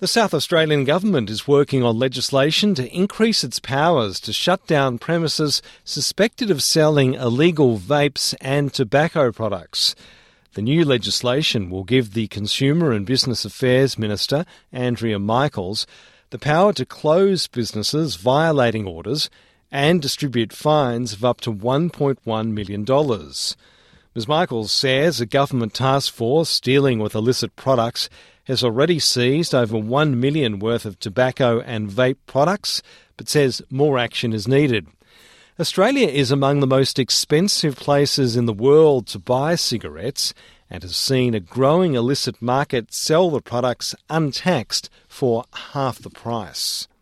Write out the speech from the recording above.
The South Australian Government is working on legislation to increase its powers to shut down premises suspected of selling illegal vapes and tobacco products. The new legislation will give the Consumer and Business Affairs Minister, Andrea Michaels, the power to close businesses violating orders and distribute fines of up to $1.1 million. Ms Michaels says a government task force dealing with illicit products has already seized over $1 million worth of tobacco and vape products, but says more action is needed. Australia is among the most expensive places in the world to buy cigarettes and has seen a growing illicit market sell the products untaxed for half the price.